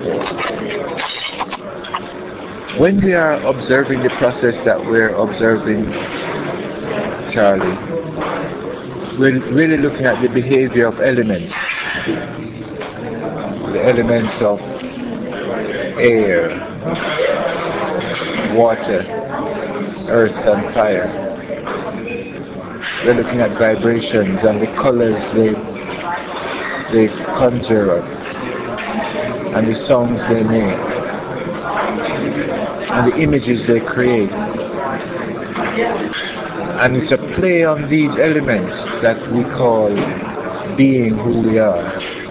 When we are observing the process that we're observing, Charlie, we're really looking at the behavior of elements. The elements of air, water, earth and fire. We're looking at vibrations and the colors they conjure up and the sounds they make and the images they create. And it's a play on these elements that we call being who we are.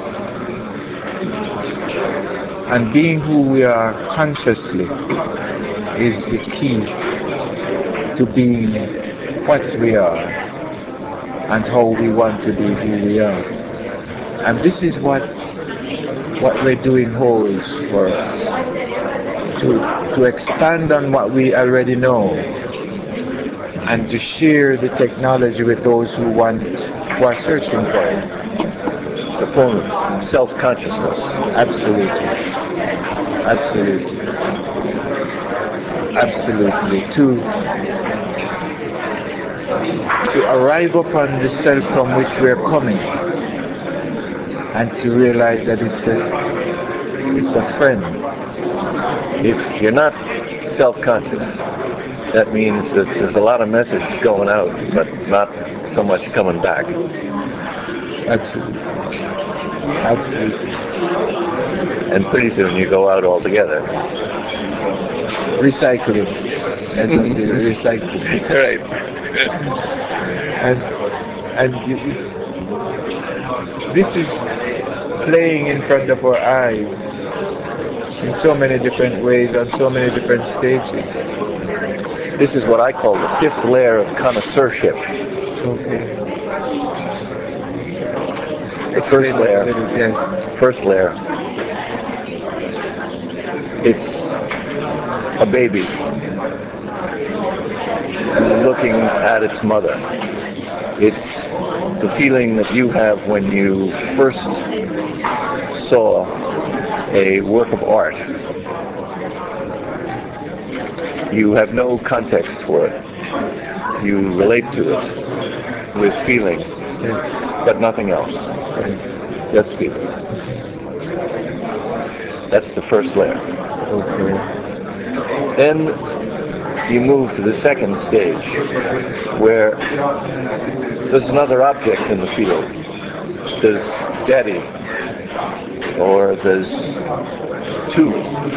And being who we are consciously is the key to being what we are and how we want to be who we are. And this is what we're doing holds for us. To expand on what we already know and to share the technology with those who are searching for it. It's a form of self-consciousness. Absolutely. Absolutely. Absolutely. To arrive upon the self from which we are coming and to realize that it's a friend. If you're not self-conscious, that means that there's a lot of message going out, but not so much coming back. Absolutely. Absolutely. And pretty soon you go out altogether. Recycling. Recycling. Right. And this is playing in front of our eyes in so many different ways, on so many different stages. This is what I call the fifth layer of connoisseurship. Okay. The first layer, it's a baby looking at its mother. It's the feeling that you have when you first saw a work of art. You have no context for it. You relate to it with feeling, but nothing else. Just feeling. That's the first layer. Okay. Then you move to the second stage, where there's another object in the field. There's Daddy, or there's two,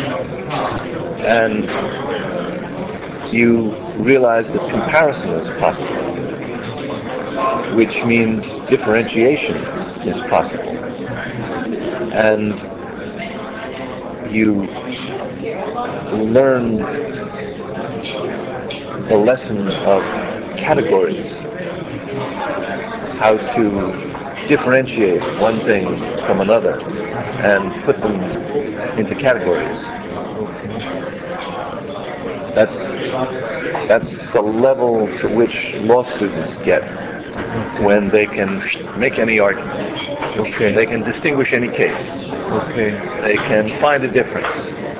and you realize that comparison is possible, which means differentiation is possible. And you learn the lesson of categories, how to differentiate one thing from another and put them into categories. That's the level to which law students get when they can make any argument. Okay. They can distinguish any case. Okay. They can find a difference.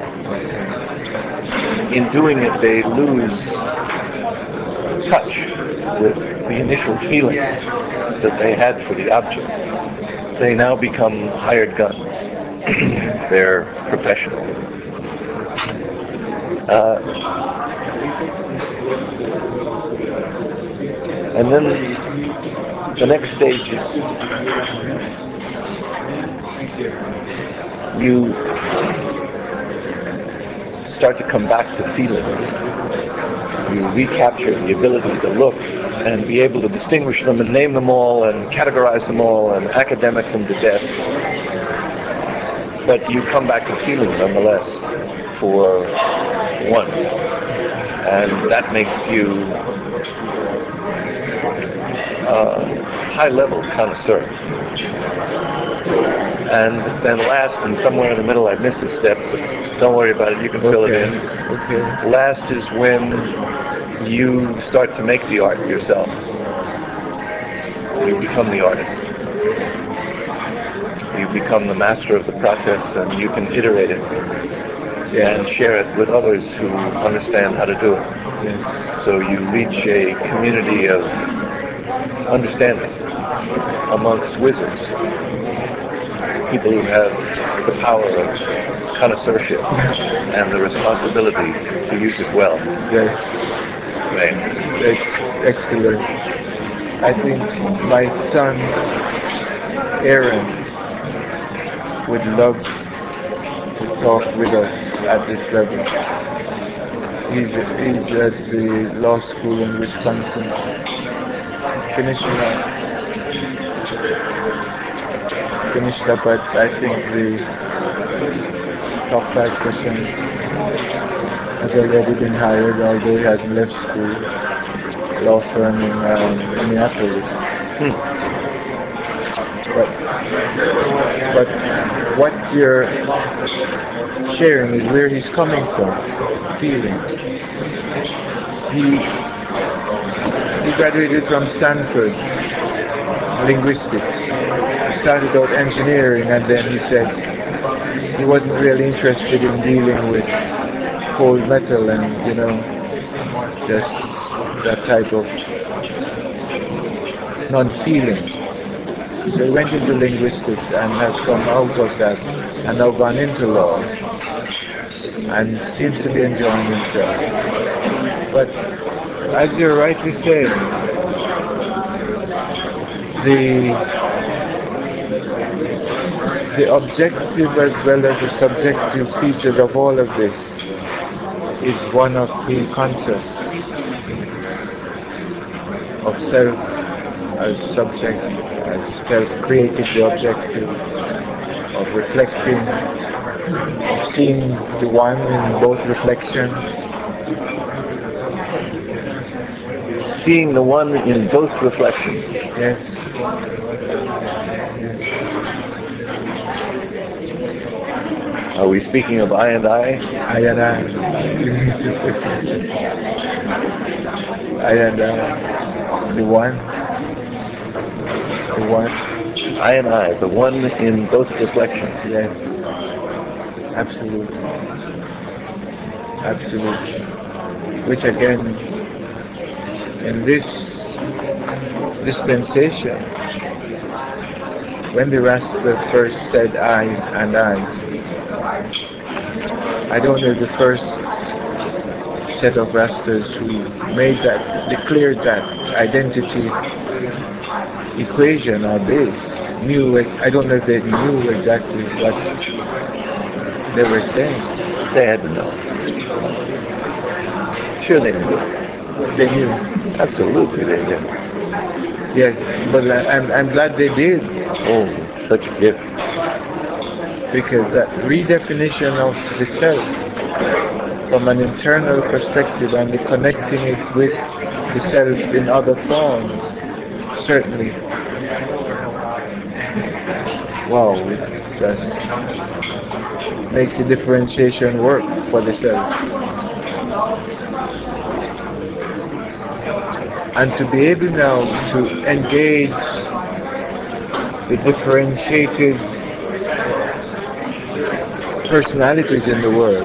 In doing it, they lose touch with the initial feeling that they had for the object. They now become hired guns. They're professional. And then the next stage is you start to come back to feeling. You recapture the ability to look and be able to distinguish them and name them all and categorize them all and academic them to death. But you come back to feeling nonetheless for one. And that makes you a high-level connoisseur. And then last, and somewhere in the middle I missed a step, but don't worry about it, you can fill it in. Okay. Last is when you start to make the art yourself. You become the artist. you become the master of the process and you can iterate it and share it with others who understand how to do it. Yes. So you reach a community of understanding amongst wizards, people who have the power of connoisseurship and the responsibility to use it well. Yes. Right. That's excellent. I think my son Aaron would love to talk with us at this level. He's at the law school in Wisconsin, finishing up at, I think, the top 5%. Has already been hired, although he hasn't left school. Law firm in Minneapolis. But what you're sharing is where he's coming from, feeling. He graduated from Stanford, linguistics. He started out engineering, and then he said he wasn't really interested in dealing with cold metal and, just that type of non-feeling. So he went into linguistics and has come out of that and now gone into law and seems to be enjoying himself. But as you're rightly saying, the objective as well as the subjective features of all of this is one of being conscious of self as subject, as self created the objective, of reflecting, of seeing the one in both reflections. Seeing the one in both reflections. Yes. Are we speaking of I and I? I and I. I and I. The one. The one. I and I, the one in both reflections. Yes. Absolutely. Absolutely. Which again, in this dispensation, when the Rasta first said I and I don't know the first set of Rastas who declared that identity equation or base, I don't know if they knew exactly what they were saying. They had to know. Sure they knew. They knew. Absolutely they knew. Yes, but I'm glad they did. Oh, such a gift. Because that redefinition of the self from an internal perspective and the connecting it with the self in other forms, certainly, wow, it just makes the differentiation work for the self. And to be able now to engage the differentiated personalities in the world,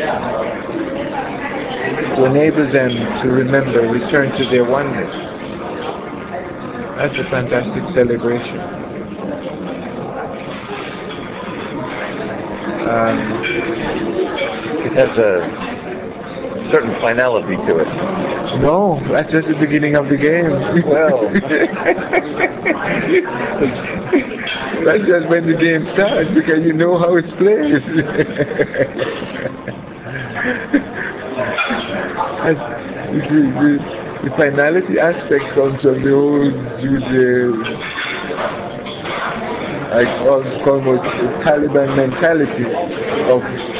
to enable them to remember, return to their oneness. That's a fantastic celebration. It has a certain finality to it. No, that's just the beginning of the game. Well, that's just when the game starts, because you know how it's played. You see, the finality aspect comes from the old Jews, almost Taliban mentality of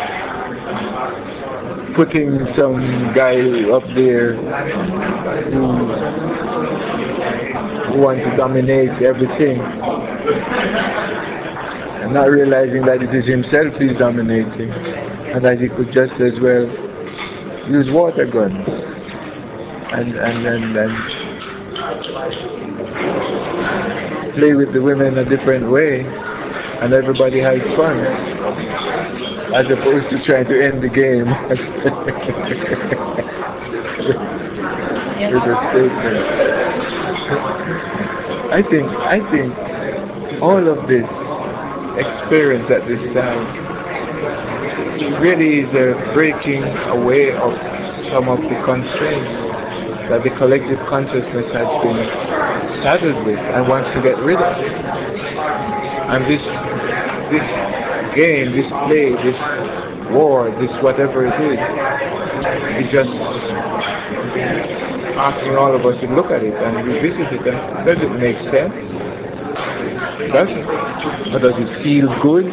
putting some guy up there who wants to dominate everything and not realizing that it is himself he's dominating, and that he could just as well use water guns and play with the women a different way and everybody has fun, as opposed to trying to end the game with a statement. I think all of this experience at this time really is a breaking away of some of the constraints that the collective consciousness has been saddled with and wants to get rid of. And this game, this play, this war, this whatever it is just asking all of us to look at it and revisit it. And does it make sense? Does it? Or does it feel good?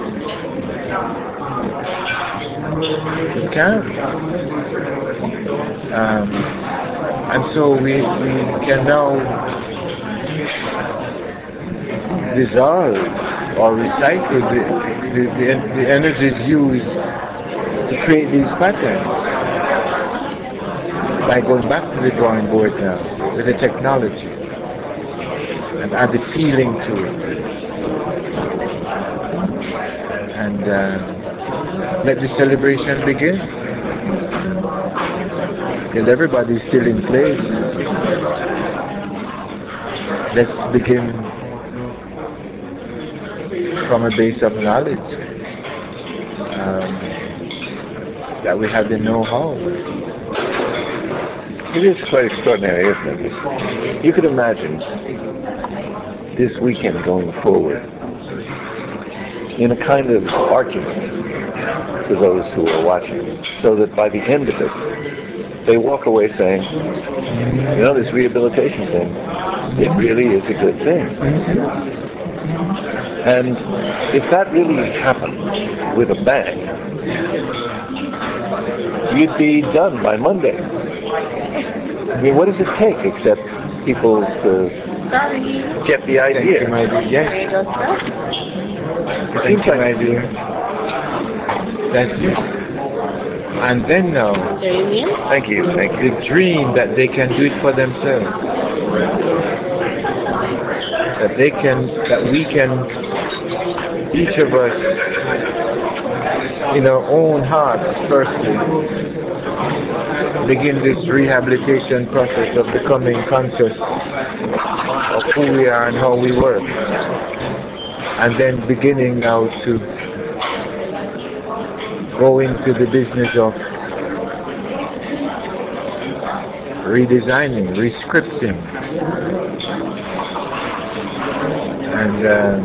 It can. And so we can now dissolve or recycle the energies used to create these patterns by going back to the drawing board now with the technology and add the feeling to it and let the celebration begin. Because everybody's still in place. Let's begin from a base of knowledge that we have the know-how. It is quite extraordinary, isn't it? You could imagine this weekend going forward in a kind of argument to those who are watching, so that by the end of it, they walk away saying, you know, this rehabilitation thing, it really is a good thing. And if that really happened with a bang, you'd be done by Monday. I mean, what does it take except people to get the idea? It seems like an idea. That's it. And then now, thank you. The dream that they can do it for themselves. That we can, each of us, in our own hearts, firstly, begin this rehabilitation process of becoming conscious of who we are and how we work. And then beginning now to go into the business of redesigning, rescripting, and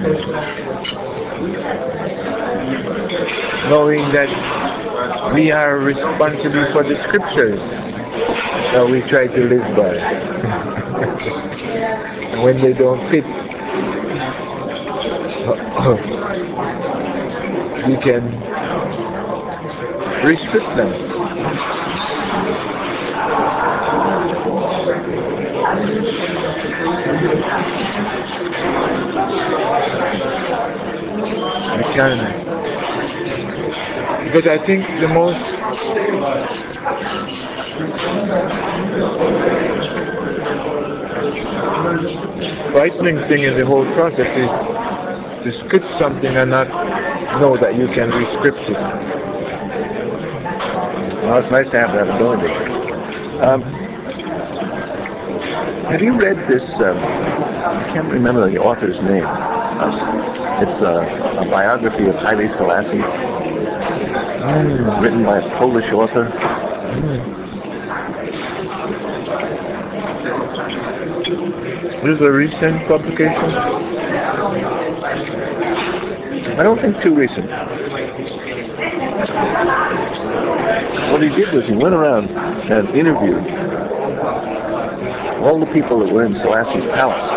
knowing that we are responsible for the scriptures that we try to live by. And when they don't fit, we can rescript them. We can. Because I think the most frightening thing in the whole process is to script something and not know that you can rescript it. Well, it's nice to have that ability. Have you read this, I can't remember the author's name. It's a biography of Haile Selassie, written by a Polish author. This is a recent publication? I don't think too recent. What he did was he went around and interviewed all the people that were in Selassie's palace.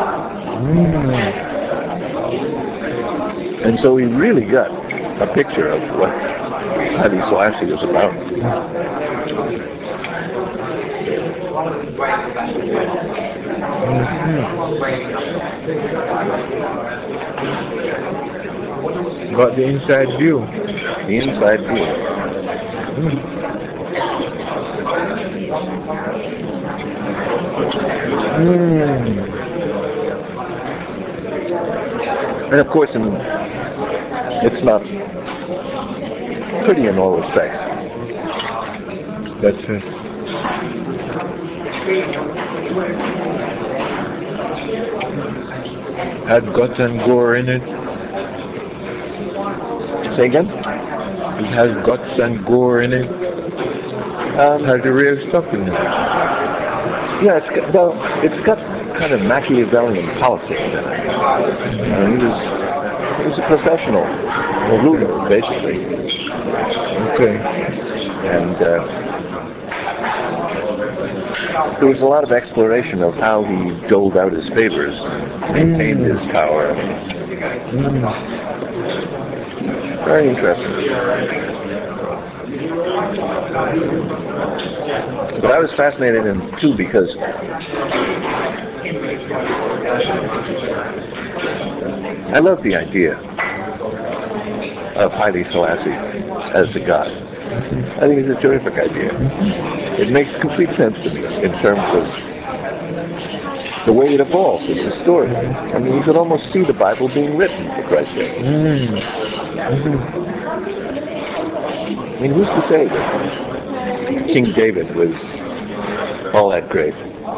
And so he really got a picture of what Haile Selassie was about. About the inside view. The inside view. And of course, in It's not pretty in all respects. That's it. Had guts and gore in it. Say again? It has guts and gore in it. Has the real stuff in it. Yeah, it's got kind of Machiavellian politics in it. He was a professional, a ruler, basically. Okay. And there was a lot of exploration of how he doled out his favors, maintained his power. Very interesting. But I was fascinated in him too because I love the idea of Haile Selassie as the god. I think it's a terrific idea. It makes complete sense to me in terms of the way it evolved as a story. I mean, you could almost see the Bible being written, for Christ's sake. I mean, who's to say that King David was all that great?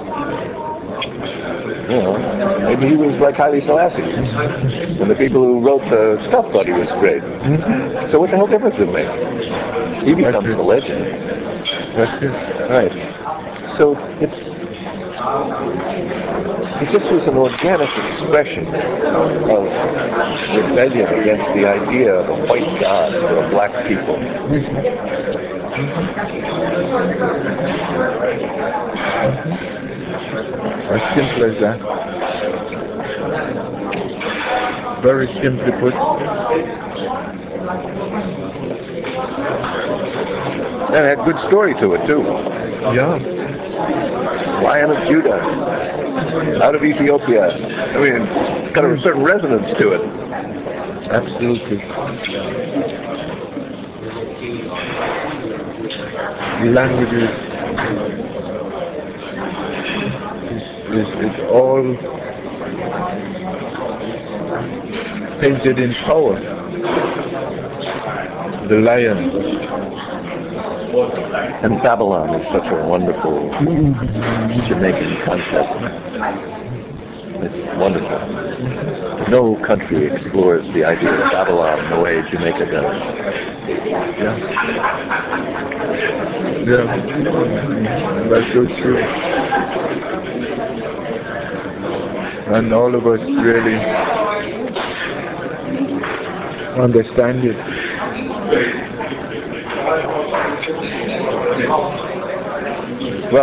You know, maybe he was like Haile Selassie, and the people who wrote the stuff thought he was great. So what the hell difference does it make? He becomes a legend. That's it. Right. So it just was an organic expression of rebellion against the idea of a white god for a black people. As simple as that. Very simply put. And it had good story to it too. Yeah. Lion of Judah, out of Ethiopia. I mean, it's got a certain resonance to it. Absolutely. The language is all painted in power. The lion. And Babylon is such a wonderful Jamaican concept. It's wonderful. No country explores the idea of Babylon the way Jamaica does. Yeah. Yeah. That's so true. And all of us really understand it. Well,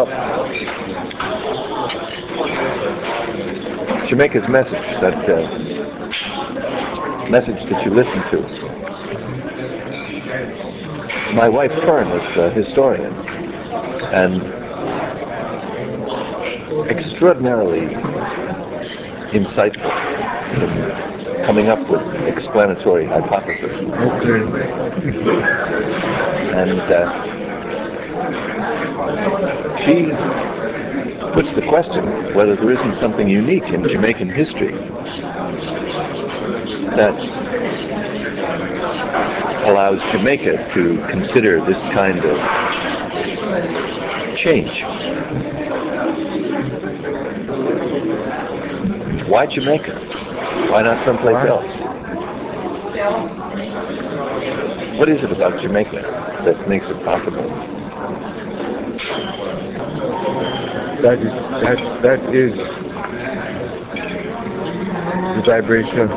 Jamaica's message that you listen to. My wife Fern is a historian and extraordinarily insightful in coming up with explanatory hypotheses. Okay. And she puts the question whether there isn't something unique in Jamaican history that allows Jamaica to consider this kind of change. Why Jamaica? Why not someplace else? What is it about Jamaica that makes it possible? That is the vibration.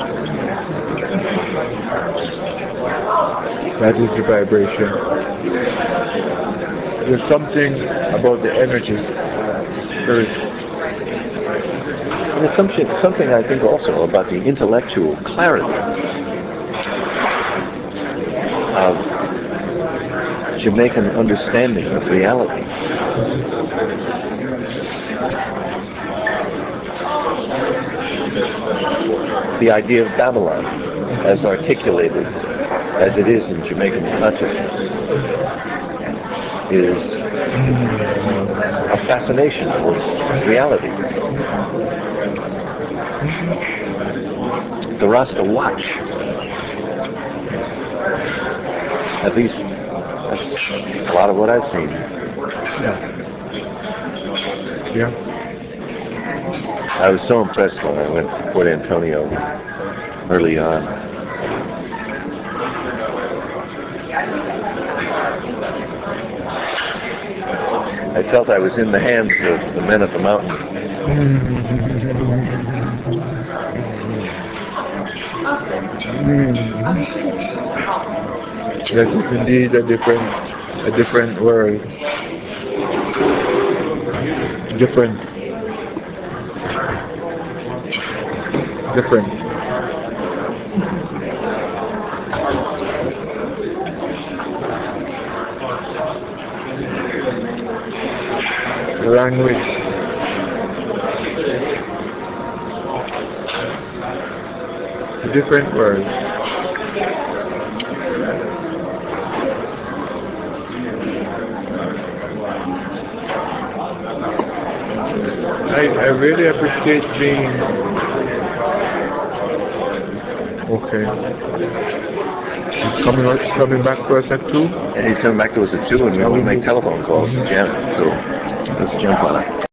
That is the vibration. There's something about the energy, spirit. And there's something I think also about the intellectual clarity of Jamaican understanding of reality. The idea of Babylon, as articulated as it is in Jamaican consciousness, is a fascination with reality. The Rasta watch At least that's a lot of what I've seen. Yeah. Yeah. I was so impressed when I went to Port Antonio early on. I felt I was in the hands of the men of the mountain. That is indeed a different world. Different. Language. A different world. I really appreciate being okay. He's coming back to us at 2? And he's coming back to us at 2, and we want to make telephone calls to Janet. So let's jump on it.